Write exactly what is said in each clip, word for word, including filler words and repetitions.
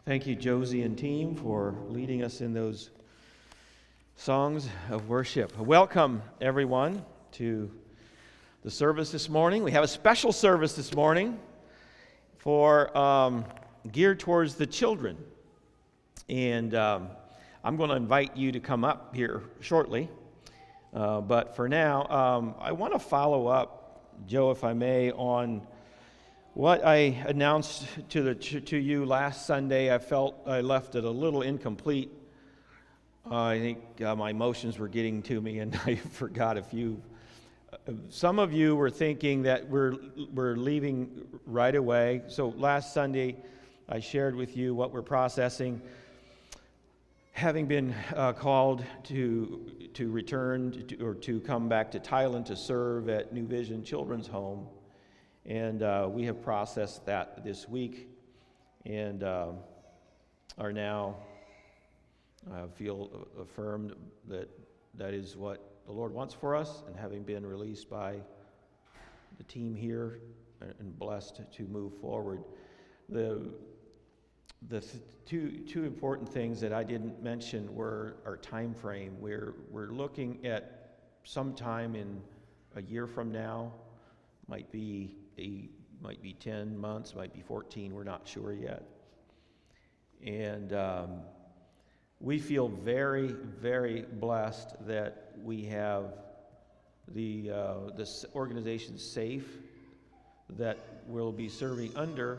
Thank you, Josie and team, for leading us in those songs of worship. Welcome, everyone, to the service this morning. We have a special service this morning for um, geared towards the children. And um, I'm going to invite you to come up here shortly. Uh, but for now, um, I want to follow up, Joe, if I may, on what I announced to the to you last Sunday. I felt I left it a little incomplete. Uh, I think uh, my emotions were getting to me, and I forgot a few. Uh, some of you were thinking that we're we're leaving right away. So last Sunday, I shared with you what we're processing. Having been uh, called to to return to, or to come back to Thailand to serve at New Vision Children's Home. And uh, we have processed that this week and uh, are now, uh, feel affirmed that that is what the Lord wants for us, and having been released by the team here and blessed to move forward. The the th- two two important things that I didn't mention were our time frame. We're we're looking at sometime in a year from now, might be a might be ten months, might be fourteen, we're not sure yet. And um, we feel very, very blessed that we have the uh, this organization SAFE that we'll be serving under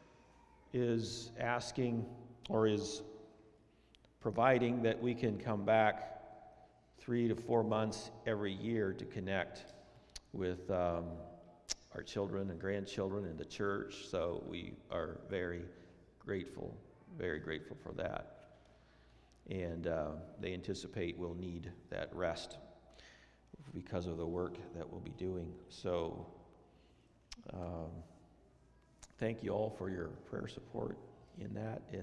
is asking or is providing that we can come back three to four months every year to connect with um, our children and grandchildren in the church. So we are very grateful, very grateful for that. And uh, they anticipate we'll need that rest because of the work that we'll be doing. So um, thank you all for your prayer support in that. And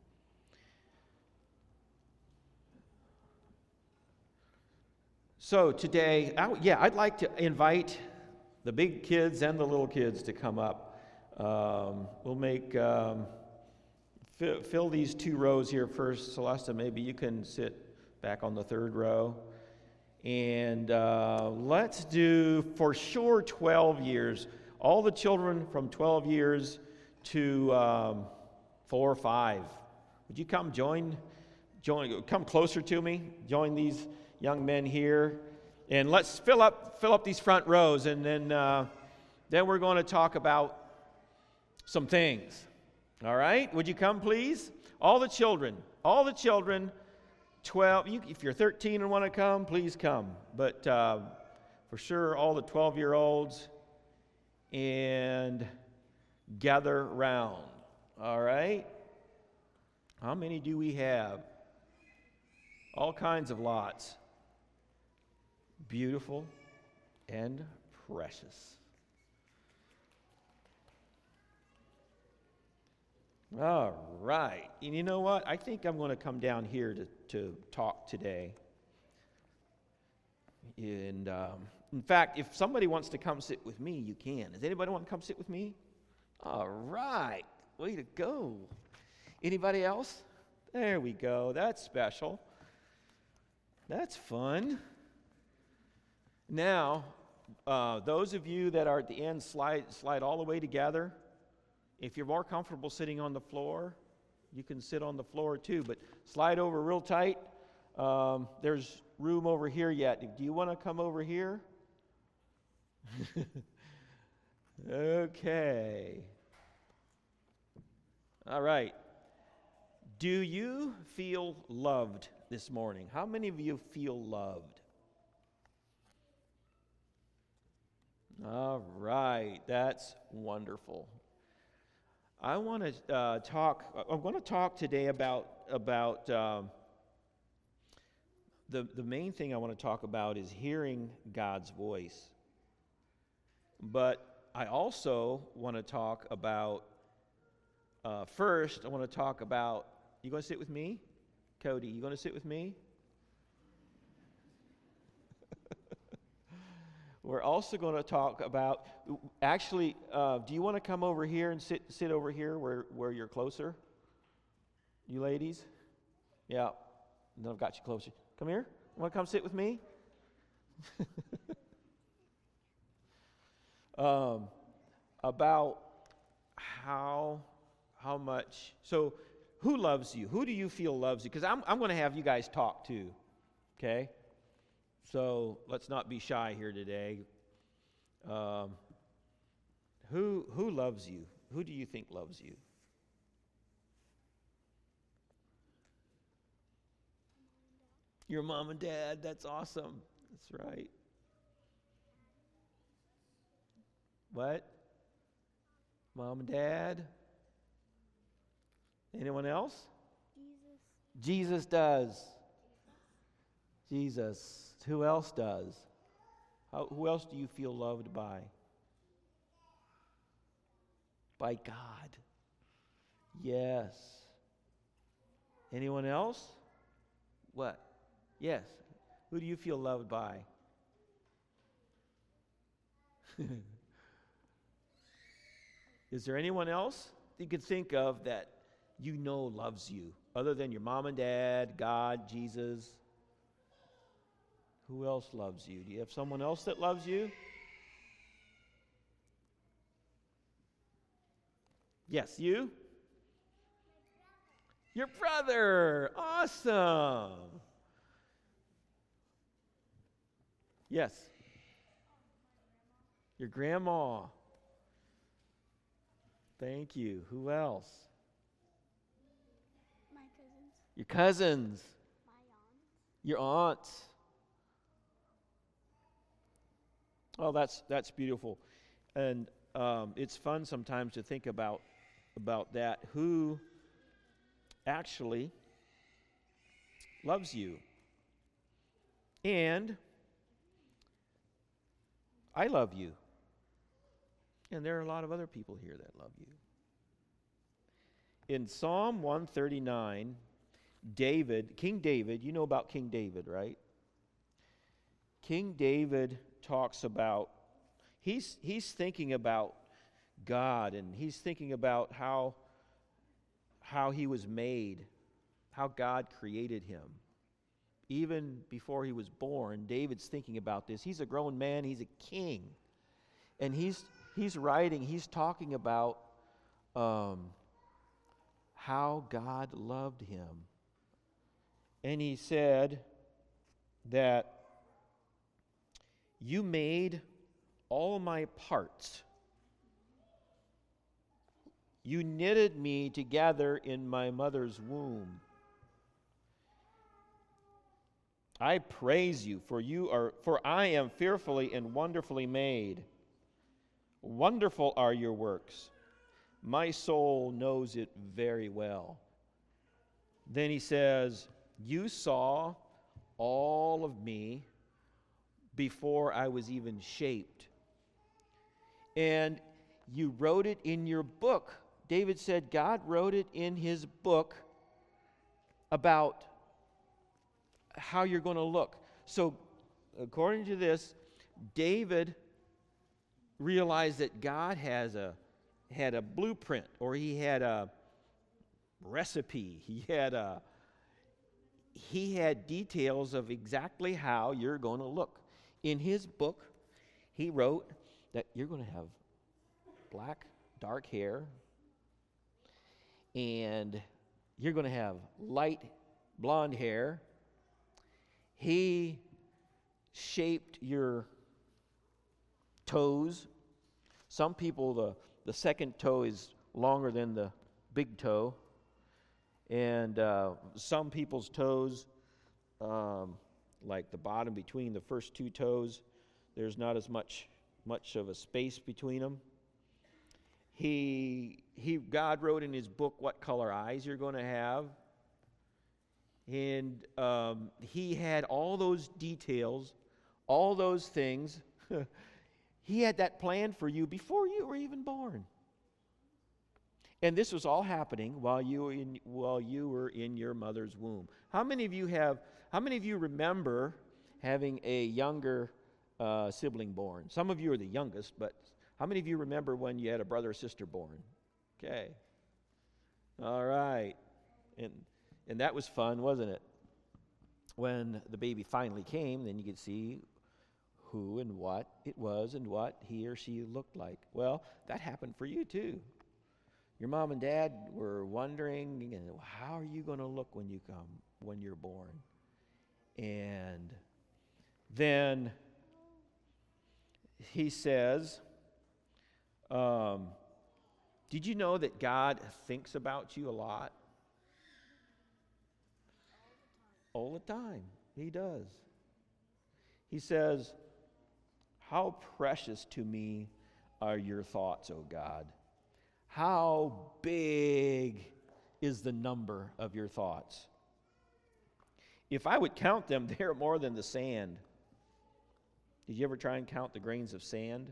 so today, I, yeah, I'd like to invite the big kids and the little kids to come up. Um, we'll make, um, fill, fill these two rows here first. Celesta, maybe you can sit back on the third row. And uh, let's do, for sure, twelve years. All the children from twelve years to um, four or five. Would you come join, join, come closer to me, join these young men here. And let's fill up fill up these front rows, and then uh, then we're going to talk about some things. All right? Would you come, please? All the children, all the children, twelve. You, if you're thirteen and want to come, please come. But uh, for sure, all the twelve-year-olds, and gather round. All right? How many do we have? All kinds of lots. Beautiful and precious. All right. And you know what? I think I'm going to come down here to, to talk today. And um, in fact, if somebody wants to come sit with me, you can. Does anybody want to come sit with me? All right. Way to go. Anybody else? There we go. That's special. That's fun. Now, uh, those of you that are at the end, slide slide all the way together. If you're more comfortable sitting on the floor, you can sit on the floor too, but slide over real tight. Um, there's room over here yet. Do you want to come over here? Okay. All right. Do you feel loved this morning? How many of you feel loved? All right, that's wonderful. I want to uh, talk. I'm going to talk today about about um, the the main thing I want to talk about is hearing God's voice. But I also want to talk about uh, first. I want to talk about. You going to sit with me, Cody? You going to sit with me? We're also going to talk about, actually, uh, do you want to come over here and sit sit over here where, where you're closer? You ladies? Yeah. No, I've got you closer. Come here. Want to come sit with me? um, about how how much. So, who loves you? Who do you feel loves you? Because I'm I'm going to have you guys talk too. Okay. So let's not be shy here today. Um, who who loves you? Who do you think loves you? Your mom and dad. That's awesome. That's right. What? Mom and dad? Anyone else? Jesus. Jesus does. Jesus. Who else does? How, who else do you feel loved by? By God. Yes. Anyone else? What? Yes. Who do you feel loved by? Is there anyone else you could think of that you know loves you, other than your mom and dad, God, Jesus? Who else loves you? Do you have someone else that loves you? Yes, you? Your brother. Awesome. Yes. Your grandma. Thank you. Who else? My cousins. Your cousins. My aunt. Your aunts. Oh, that's that's beautiful, and um, it's fun sometimes to think about about that. Who actually loves you? And I love you. And there are a lot of other people here that love you. In Psalm one thirty-nine, David, King David, you know about King David, right? King David talks about, he's he's thinking about God, and he's thinking about how how he was made, how God created him. Even before he was born, David's thinking about this. He's a grown man, he's a king. And he's he's writing, he's talking about um, how God loved him. And he said that you made all my parts. You knitted me together in my mother's womb. I praise you, for you are for I am fearfully and wonderfully made. Wonderful are your works. My soul knows it very well. Then he says, you saw all of me before I was even shaped. And you wrote it in your book. David said God wrote it in his book about how you're going to look. So, according to this, David realized that God has a had a blueprint, or he had a recipe. He had a he had details of exactly how you're going to look. In his book, he wrote that you're going to have black, dark hair, and you're going to have light blonde hair. He shaped your toes. Some people, the, the second toe is longer than the big toe. And uh, some people's toes, um, like the bottom between the first two toes, there's not as much much of a space between them. He, he, God wrote in his book what color eyes you're going to have. And um, he had all those details, all those things. He had that planned for you before you were even born. And this was all happening while you were in, while you were in your mother's womb. How many of you have? How many of you remember having a younger uh, sibling born? Some of you are the youngest, but how many of you remember when you had a brother or sister born? Okay. All right. And, and that was fun, wasn't it? When the baby finally came, then you could see who and what it was and what he or she looked like. Well, that happened for you too. Your mom and dad were wondering, how are you going to look when you come, when you're born? And then he says, um, did you know that God thinks about you a lot? All the time. He does. He says, how precious to me are your thoughts, O God. How big is the number of your thoughts? If I would count them, they're more than the sand. Did you ever try and count the grains of sand?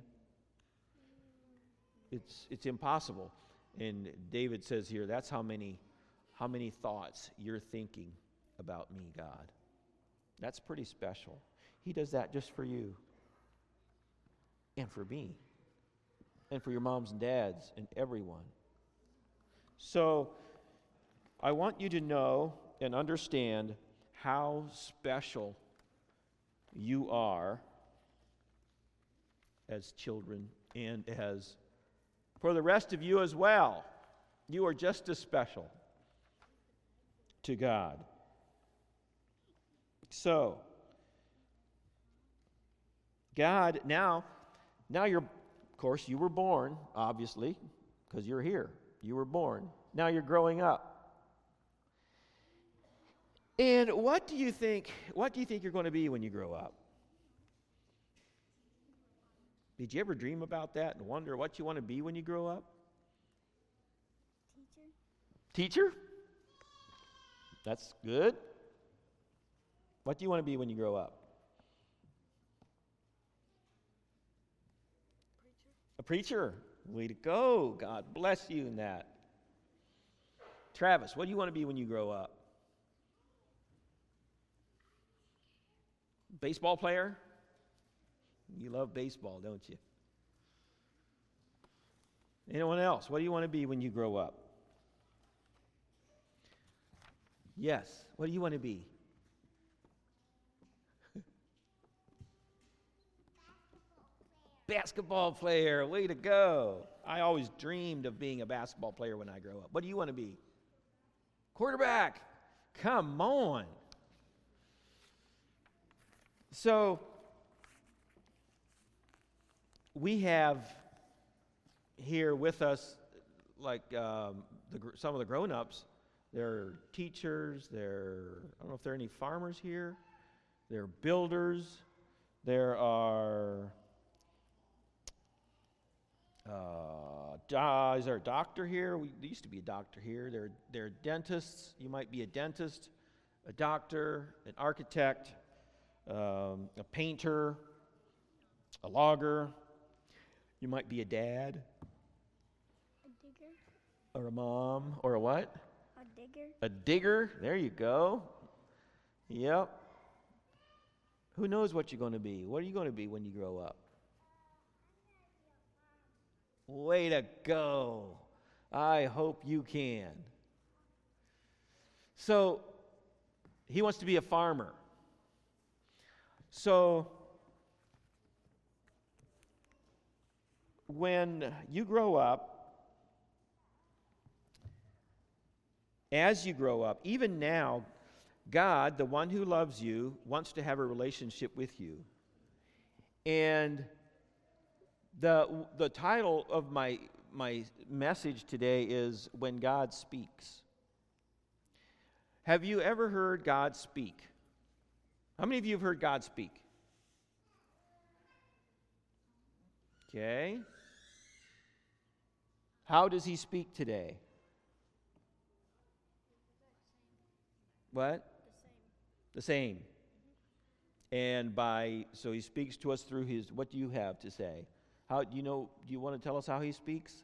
It's it's impossible. And David says here, that's how many how many thoughts you're thinking about me, God. That's pretty special. He does that just for you and for me and for your moms and dads and everyone. So I want you to know and understand how special you are as children and as for the rest of you as well. You are just as special to God. So, God, now, now you're, of course, you were born, obviously, because you're here. You were born. Now you're growing up. And what do you think, what do you think you're going to be when you grow up? Did you ever dream about that and wonder what you want to be when you grow up? Teacher. Teacher? That's good. What do you want to be when you grow up? Preacher. A preacher. Way to go. God bless you in that. Travis, what do you want to be when you grow up? Baseball player? You love baseball, don't you? Anyone else? What do you want to be when you grow up? Yes. What do you want to be? Basketball player. Way to go. I always dreamed of being a basketball player when I grow up. What do you want to be? Quarterback. Come on. So, we have here with us, like um, the, some of the grown-ups, they're teachers, they're, I don't know if there are any farmers here, they're builders, there are, uh, do, is there a doctor here? We, there used to be a doctor here. There, there are dentists. You might be a dentist, a doctor, an architect, um, a painter, a logger. You might be a dad. A digger. Or a mom. Or a what? A digger. A digger. There you go. Yep. Who knows what you're going to be? What are you going to be when you grow up? Way to go. I hope you can. So, he wants to be a farmer. So, when you grow up, as you grow up, even now, God, the one who loves you, wants to have a relationship with you. And the the title of my my message today is When God Speaks. Have you ever heard God speak? How many of you have heard God speak? Okay. How does he speak today? What? The same. The same. And by, so he speaks to us through his, what do you have to say? How, do you know, do you want to tell us how he speaks?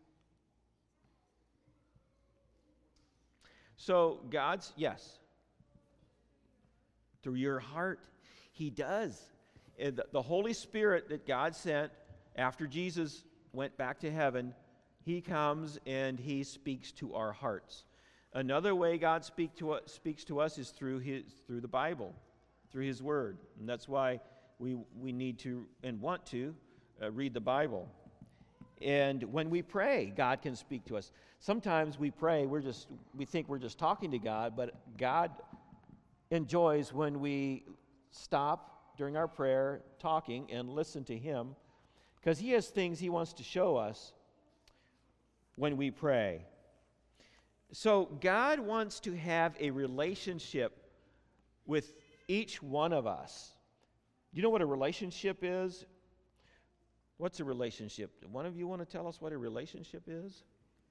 So God's, yes. Through your heart, he does. And the, the Holy Spirit that God sent after Jesus went back to heaven, he comes and he speaks to our hearts. Another way God speak to us, speaks to us is through his through the Bible, through His Word. And that's why we we need to and want to uh, read the Bible. And when we pray, God can speak to us. Sometimes we pray, we're just we think we're just talking to God, but God enjoys when we stop during our prayer talking and listen to Him, because He has things He wants to show us when we pray. So God wants to have a relationship with each one of us. Do you know what a relationship is? What's a relationship? One of you want to tell us what a relationship is?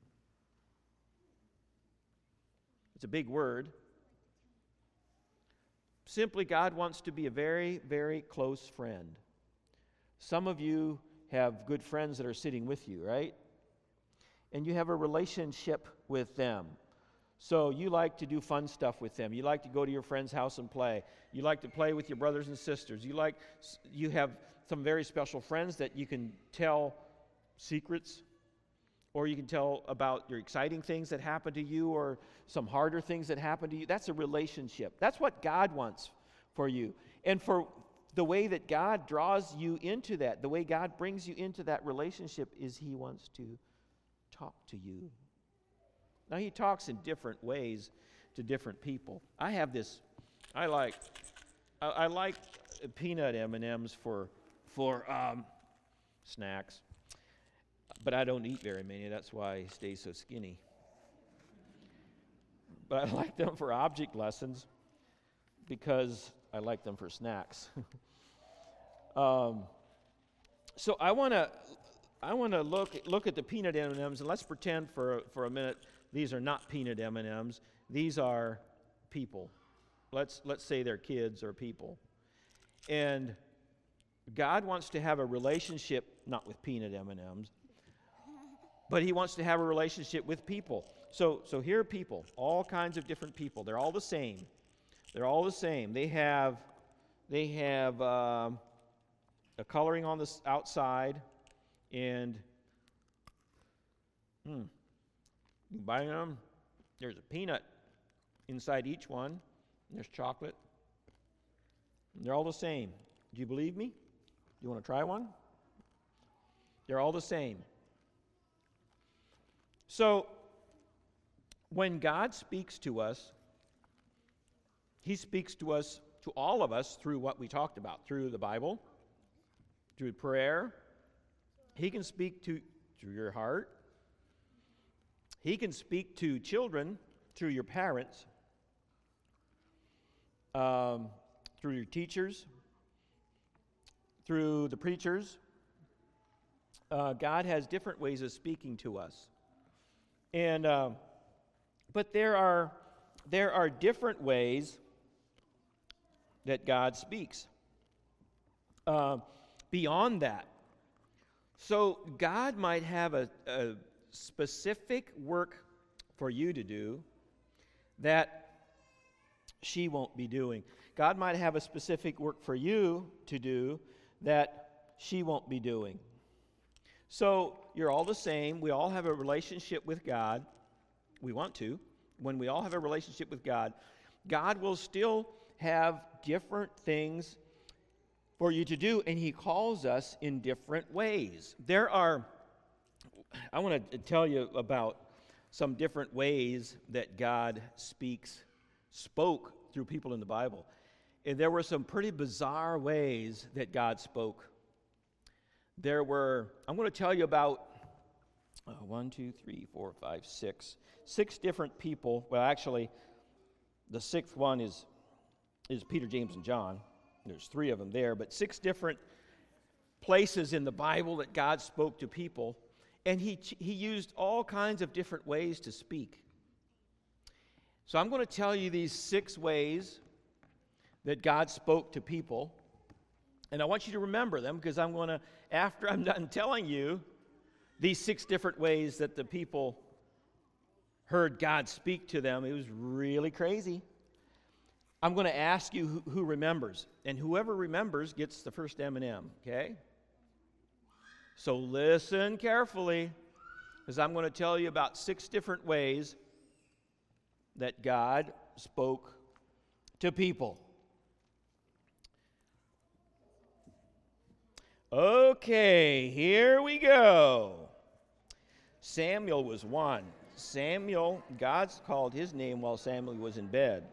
It's a big word. Simply, God wants to be a very, very close friend. Some of you have good friends that are sitting with you, right? And you have a relationship with them. So you like to do fun stuff with them. You like to go to your friend's house and play. You like to play with your brothers and sisters. You like you have some very special friends that you can tell secrets, or you can tell about your exciting things that happen to you, or some harder things that happen to you. That's a relationship. That's what God wants for you. And for the way that God draws you into that, the way God brings you into that relationship is He wants to talk to you. Now, He talks in different ways to different people. I have this, I like, I, I like peanut M and M's for, for um, snacks, but I don't eat very many. That's why I stay so skinny. But I like them for object lessons because I like them for snacks. um, so I want to I want to look look at the peanut M and M's, and let's pretend for for a minute these are not peanut M and M's. These are people. Let's let's say they're kids or people. And God wants to have a relationship not with peanut M and M's, but He wants to have a relationship with people. So so here are people, all kinds of different people. They're all the same. They're all the same. They have they have um, a coloring on the outside. And hmm, you buy them, there's a peanut inside each one. There's chocolate. And they're all the same. Do you believe me? You want to try one? They're all the same. So, when God speaks to us, He speaks to us, to all of us, through what we talked about, through the Bible, through prayer. He can speak to through your heart. He can speak to children through your parents, um, through your teachers, through the preachers. Uh, God has different ways of speaking to us, and uh, but there are there are different ways that God speaks. Uh, beyond that. So God might have a, a specific work for you to do that she won't be doing. God might have a specific work for you to do that she won't be doing. So you're all the same. We all have a relationship with God. We want to. When we all have a relationship with God, God will still have different things for you to do, and He calls us in different ways. There are, I want to tell you about some different ways that God speaks, spoke through people in the Bible. And there were some pretty bizarre ways that God spoke. There were, I'm going to tell you about uh, one, two, three, four, five, six, six different people. Well, actually, the sixth one is is Peter, James, and John. There's three of them there, but six different places in the Bible that God spoke to people, and he he used all kinds of different ways to speak. So I'm going to tell you these six ways that God spoke to people, and I want you to remember them, because I'm going to, after I'm done telling you these six different ways that the people heard God speak to them, it was really crazy. I'm going to ask you who, who remembers, and whoever remembers gets the first M and M, okay? So listen carefully, because I'm going to tell you about six different ways that God spoke to people. Okay, here we go. Samuel was one. Samuel, God called his name while Samuel was in bed.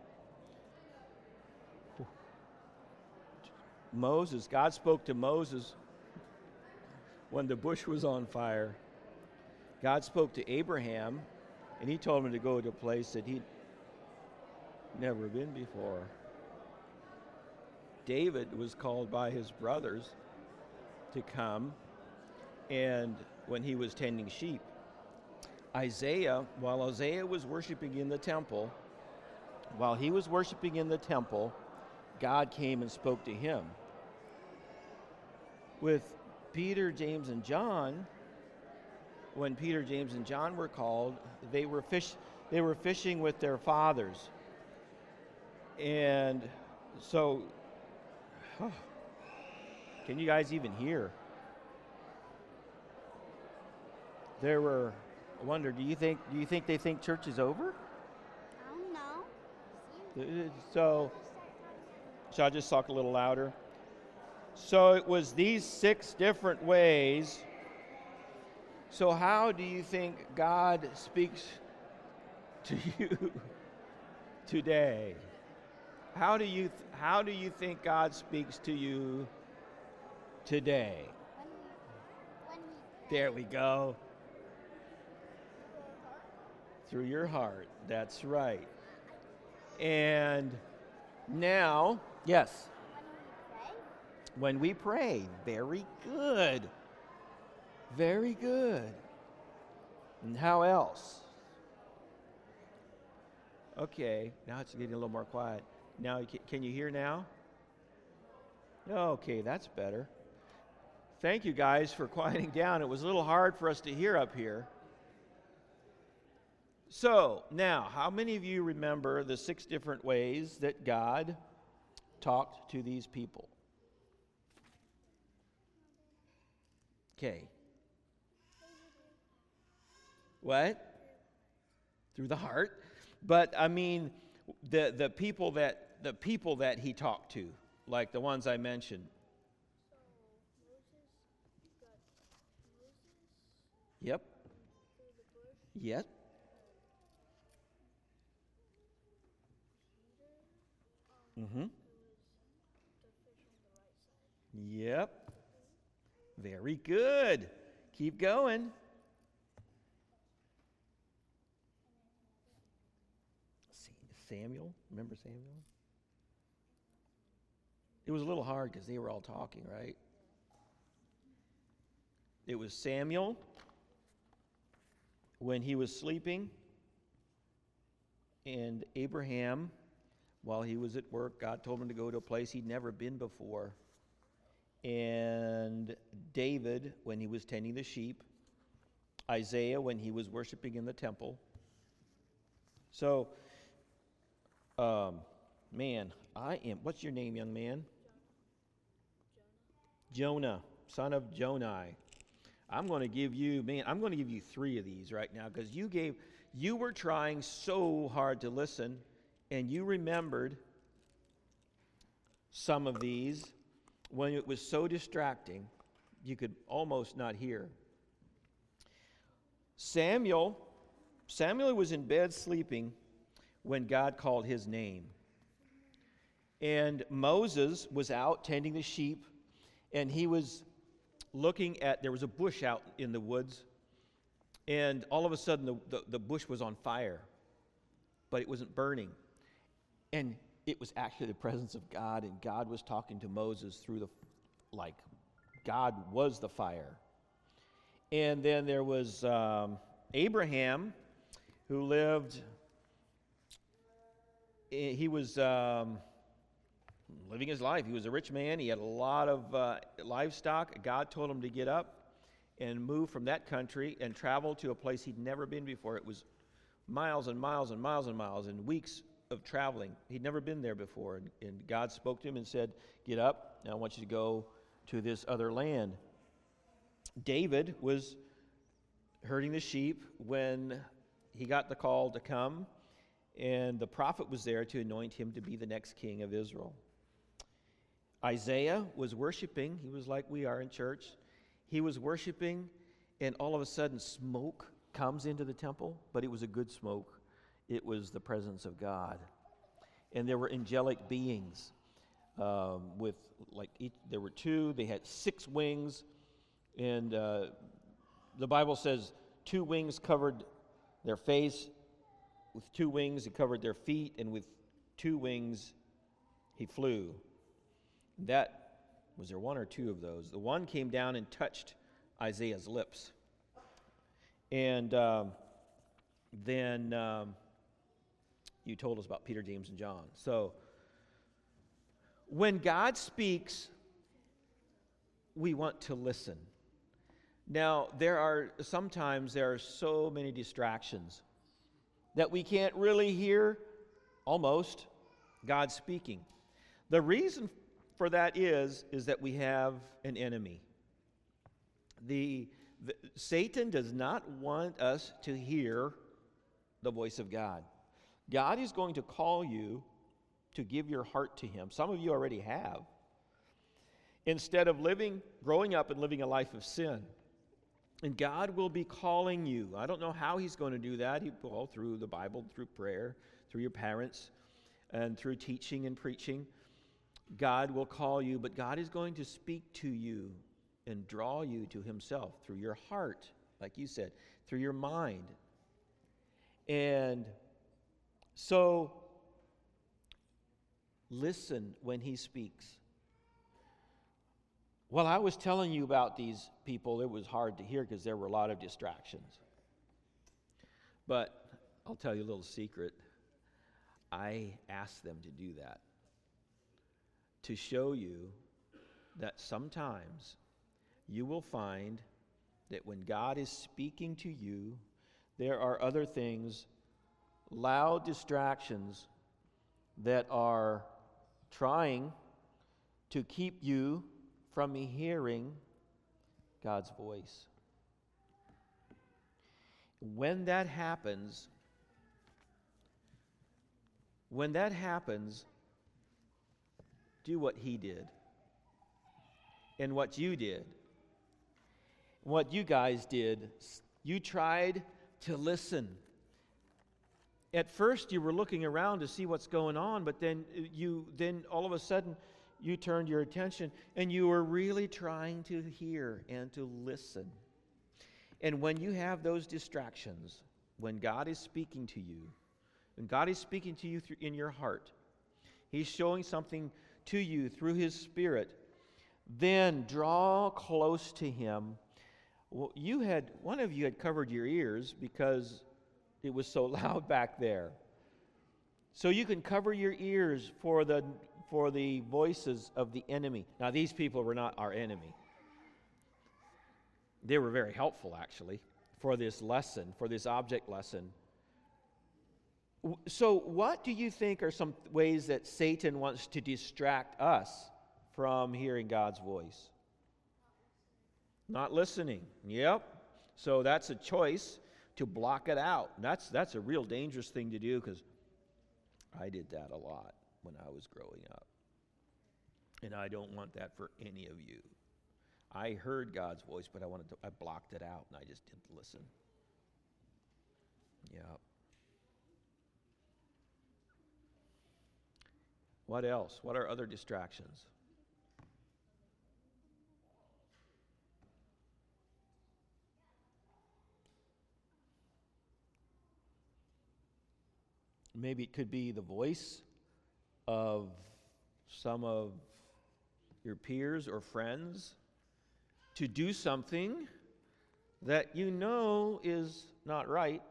Moses, God spoke to Moses when the bush was on fire. God spoke to Abraham, and he told him to go to a place that he'd never been before. David was called by his brothers to come, and when he was tending sheep. Isaiah, while Isaiah was worshiping in the temple, while he was worshiping in the temple, God came and spoke to him. With Peter, James, and John, when Peter, James, and John were called, they were fish they were fishing with their fathers. And so oh, can you guys even hear? There were I wonder, do you think do you think they think church is over? I don't know. So, shall I just talk a little louder? So it was these six different ways. So how do you think God speaks to you today? How do you th- how do you think God speaks to you today? When, when There we go. Through your heart. That's right. And now, yes. when we pray, When we pray, very good. Very good. And how else? Okay, now it's getting a little more quiet. Now, can you hear now? Okay, that's better. Thank you guys for quieting down. It was a little hard for us to hear up here. So, now, how many of you remember the six different ways that God talked to these people? Okay. What? Through the heart. But I mean, the the people that the people that he talked to, like the ones I mentioned. so Moses got Moses Yep. through the bush. Yep. Peter, um, Mm-hmm. it was the fish on the right side. Yep. Very good. Keep going. Samuel, remember Samuel? It was a little hard because they were all talking, right? It was Samuel when he was sleeping, and Abraham, while he was at work, God told him to go to a place he'd never been before. And David when he was tending the sheep, Isaiah when he was worshiping in the temple. So, um, man, I am, what's your name, young man? Jonah, son of Jonai. I'm going to give you, man, I'm going to give you three of these right now because you gave, you were trying so hard to listen and you remembered some of these when it was so distracting you could almost not hear. Samuel, Samuel was in bed sleeping when God called his name. And Moses was out tending the sheep, and he was looking at, there was a bush out in the woods, and all of a sudden the, the, the bush was on fire, but it wasn't burning. And it was actually the presence of God, and God was talking to Moses through the, like, God was the fire. And then there was um, Abraham, who lived, he was um, living his life. He was a rich man. He had a lot of uh, livestock. God told him to get up and move from that country and travel to a place he'd never been before. It was miles and miles and miles and miles and weeks of traveling. He'd never been there before. And, and God spoke to him and said, get up, and I want you to go to this other land. David was herding the sheep when he got the call to come, And the prophet was there to anoint him to be the next king of Israel. Isaiah was worshiping. He was like we are in church. He was worshiping, and all of a sudden smoke comes into the temple, but it was a good smoke. It was the presence of God. And there were angelic beings um, with, like, each, there were two. They had six wings, and uh, the Bible says two wings covered their face. With two wings, he covered their feet, and with two wings, he flew. That, was there one or two of those? The one came down and touched Isaiah's lips. And um, then um, you told us about Peter, James, and John. So, when God speaks, we want to listen. Now, there are, sometimes there are so many distractions that we can't really hear, almost, God speaking. The reason for that is, is that we have an enemy. The, the Satan does not want us to hear the voice of God. God is going to call you to give your heart to Him. Some of you already have. Instead of living, growing up and living a life of sin. And God will be calling you. I don't know how He's going to do that. He, well, through the Bible, through prayer, through your parents, and through teaching and preaching. God will call you, but God is going to speak to you and draw you to Himself through your heart, like you said, through your mind. And so, listen when He speaks. While I was telling you about these people, it was hard to hear because there were a lot of distractions. But I'll tell you a little secret. I asked them to do that, to show you that sometimes you will find that when God is speaking to you, there are other things, loud distractions, that are trying to keep you from hearing God's voice. When that happens, when that happens, do what He did and what you did. What you guys did, you tried to listen. At first you were looking around to see what's going on, but then you then all of a sudden you turned your attention and you were really trying to hear and to listen. And when you have those distractions, when God is speaking to you, when God is speaking to you through, in your heart, He's showing something to you through His Spirit, then draw close to Him. Well, you had, one of you had covered your ears because it was so loud back there. So you can cover your ears for the for the voices of the enemy. Now, these people were not our enemy. They were very helpful, actually, for this lesson, for this object lesson. So what do you think are some ways that Satan wants to distract us from hearing God's voice? Not listening. Yep. So that's a choice to block it out. That's, that's a real dangerous thing to do, because I did that a lot when I was growing up. And I don't want that for any of you. I heard God's voice, but I wanted to, I blocked it out and I just didn't listen. Yeah. What else? What are other distractions? Maybe it could be the voice of some of your peers or friends to do something that you know is not right,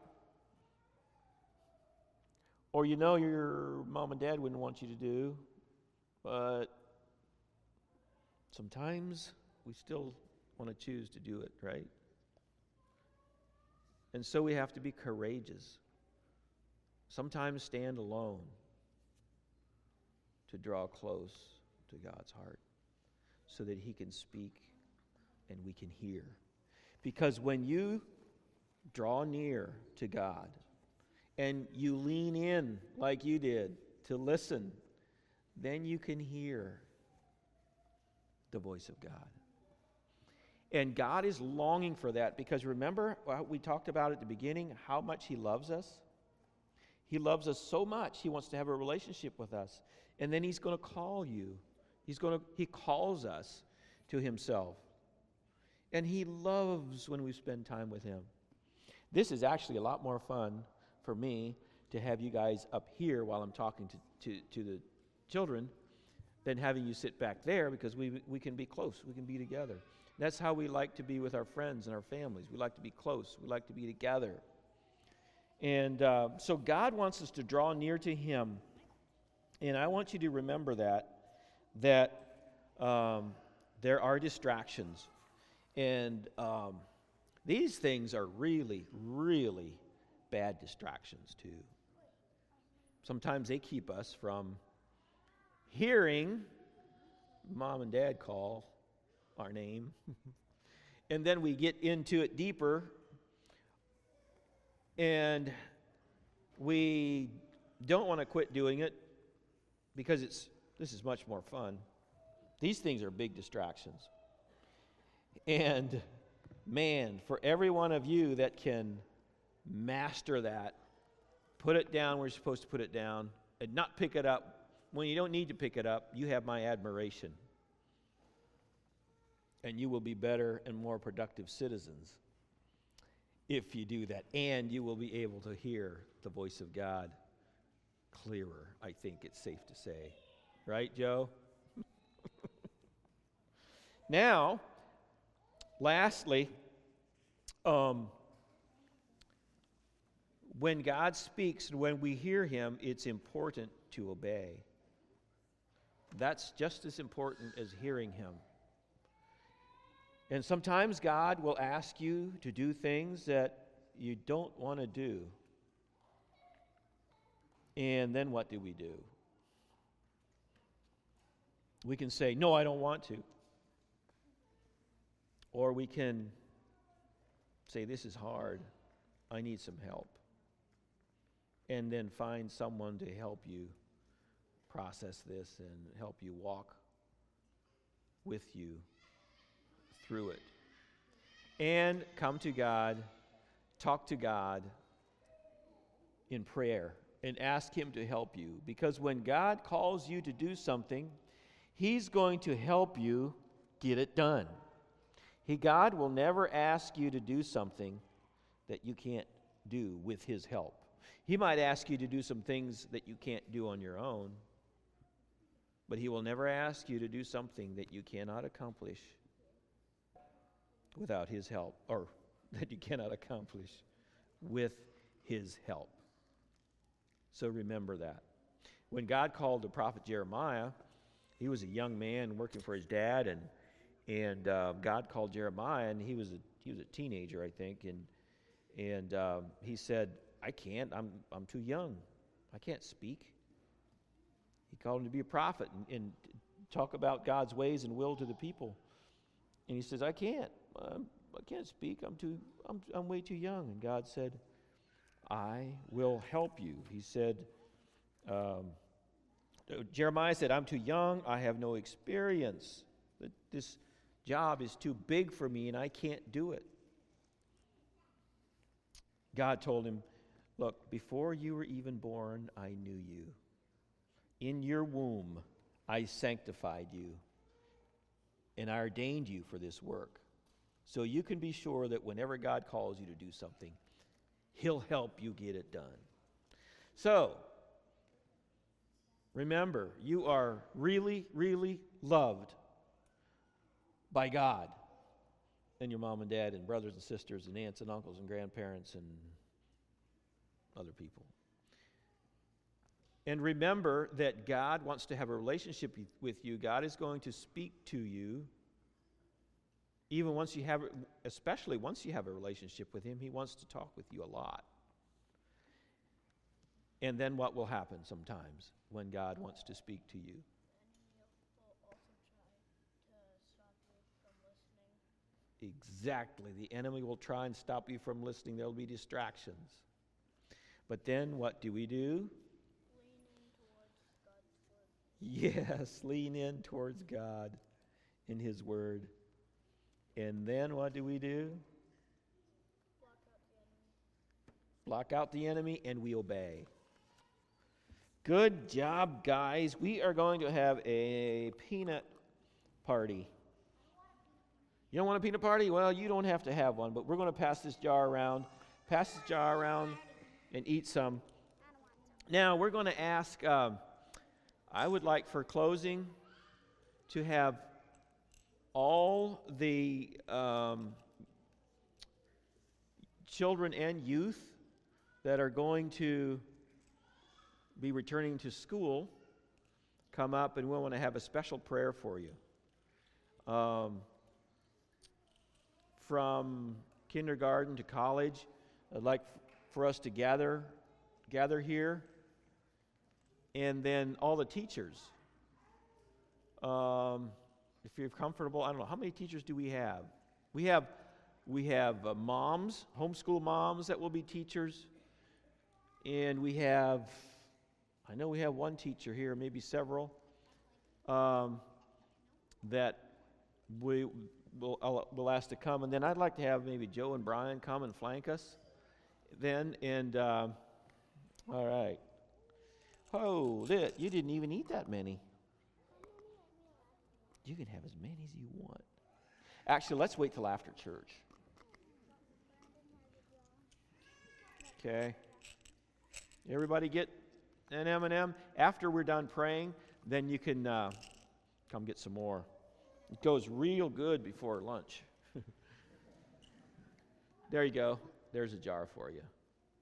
or you know your mom and dad wouldn't want you to do, but sometimes we still want to choose to do it, right? And so we have to be courageous. Sometimes stand alone to draw close to God's heart so that He can speak and we can hear. Because when you draw near to God and you lean in like you did to listen, then you can hear the voice of God. And God is longing for that, because remember what we talked about at the beginning, how much He loves us? He loves us so much, He wants to have a relationship with us. And then He's going to call you. He's going to, He calls us to Himself. And He loves when we spend time with Him. This is actually a lot more fun for me to have you guys up here while I'm talking to, to, to the children than having you sit back there, because we, we can be close. We can be together. That's how we like to be with our friends and our families. We like to be close. We like to be together. And uh, so God wants us to draw near to Him. And I want you to remember that, that um, there are distractions. And um, these things are really, really bad distractions too. Sometimes they keep us from hearing mom and dad call our name. And then we get into it deeper, and we don't want to quit doing it because it's this is much more fun. These things are big distractions. And man, for every one of you that can master that, put it down where you're supposed to put it down, and not pick it up when you don't need to pick it up, you have my admiration. And you will be better and more productive citizens if you do that. And you will be able to hear the voice of God clearer, I think it's safe to say. Right, Joe? Now, lastly, um, when God speaks and when we hear Him, it's important to obey. That's just as important as hearing Him. And sometimes God will ask you to do things that you don't want to do. And then what do we do? We can say, no, I don't want to. Or we can say, this is hard. I need some help. And then find someone to help you process this and help you walk with you through it. And come to God, talk to God in prayer and ask Him to help you. Because when God calls you to do something, He's going to help you get it done. He, God will never ask you to do something that you can't do with His help. He might ask you to do some things that you can't do on your own, but He will never ask you to do something that you cannot accomplish without His help, or that you cannot accomplish with His help. So remember that. When God called the prophet Jeremiah, he was a young man working for his dad, and and uh, God called Jeremiah, and he was a he was a teenager, I think, and and uh, he said, "I can't. I'm I'm too young. I can't speak." He called him to be a prophet and, and talk about God's ways and will to the people. And he says, "I can't. Um, I can't speak. I'm too. I'm. I'm way too young." And God said, "I will help you." He said, um, Jeremiah said, "I'm too young. I have no experience. This job is too big for me, and I can't do it." God told him, "Look, before you were even born, I knew you. In your womb, I sanctified you, and I ordained you for this work. So you can be sure that whenever God calls you to do something, He'll help you get it done." So, remember, you are really, really loved by God and your mom and dad and brothers and sisters and aunts and uncles and grandparents and other people. And remember that God wants to have a relationship with you. God is going to speak to you. Even once you have, especially once you have a relationship with Him, He wants to talk with you a lot. And then what will happen sometimes when God wants to speak to you? Exactly. The enemy will try and stop you from listening. There will be distractions. But then what do we do? Lean in towards God's word. Yes, lean in towards God in His Word. And then what do we do? Block out the enemy. Block out the enemy, and we obey. Good job, guys. We are going to have a peanut party. You don't want a peanut party? Well, you don't have to have one, but we're going to pass this jar around. Pass this jar around and eat some. Now, we're going to ask, um, I would like for closing to have all the um, children and youth that are going to be returning to school come up, and we want to have a special prayer for you. Um, from kindergarten to college, I'd like f- for us to gather, gather here, and then all the teachers. Um, if you're comfortable, I don't know, how many teachers do we have? We have we have uh, moms, homeschool moms that will be teachers, and we have, I know we have one teacher here, maybe several, um, that we will I'll, we'll ask to come, and then I'd like to have maybe Joe and Brian come and flank us then, and uh, all right. Hold it, you didn't even eat that many. You can have as many as you want. Actually, let's wait till after church. Okay. Everybody get an M and M? After we're done praying, then you can uh, come get some more. It goes real good before lunch. There you go. There's a jar for you.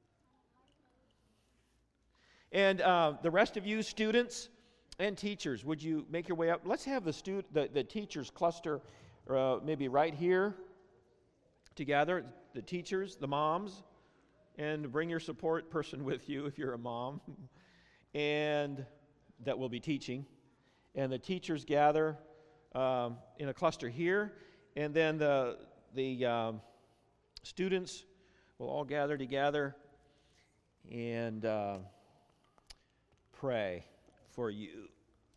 And uh, the rest of you students and teachers, would you make your way up? Let's have the stud- the, the teachers cluster uh, maybe right here together, the teachers, the moms, and bring your support person with you if you're a mom, and that will be teaching. And the teachers gather um, in a cluster here, and then the, the um, students will all gather together and uh, pray for you.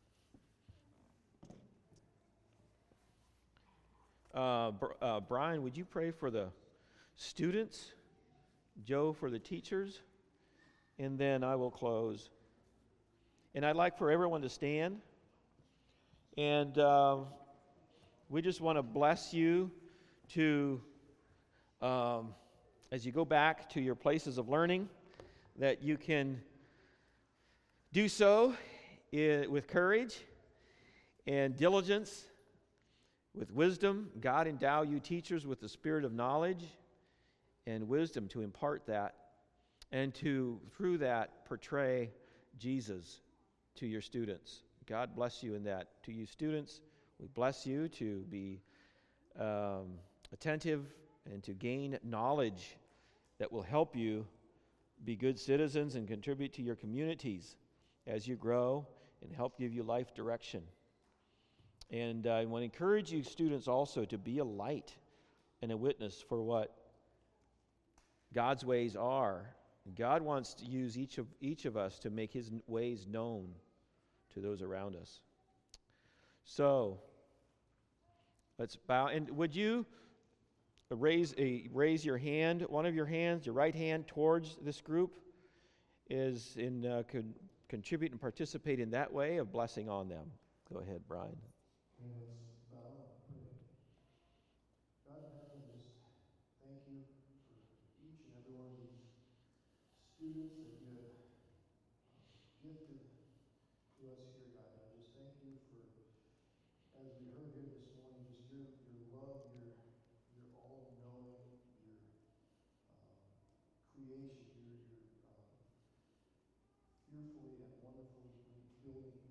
Uh, uh, Brian, would you pray for the students? Joe for the teachers? And then I will close. And I'd like for everyone to stand. And uh, we just want to bless you to, um, as you go back to your places of learning, that you can do so in, with courage and diligence, with wisdom. God endow you teachers with the spirit of knowledge and wisdom to impart that, and to, through that, portray Jesus to your students. God bless you in that. To you students, we bless you to be um, attentive and to gain knowledge that will help you be good citizens and contribute to your communities as you grow and help give you life direction. And I want to encourage you students also to be a light and a witness for what God's ways are. God wants to use each of each of us to make His ways known to those around us. So, let's bow. And would you raise a raise your hand, one of your hands, your right hand towards this group, is in uh, con- contribute and participate in that way of blessing on them. Go ahead, Brian. And let's bow and pray. God in heaven, I just thank you for each and every one of these students that you have uh, gifted to us here, God. And I just thank you for, as we heard here this morning, just your your love, your your all-knowing, your um, creation, your your um, fearfully and wonderfully building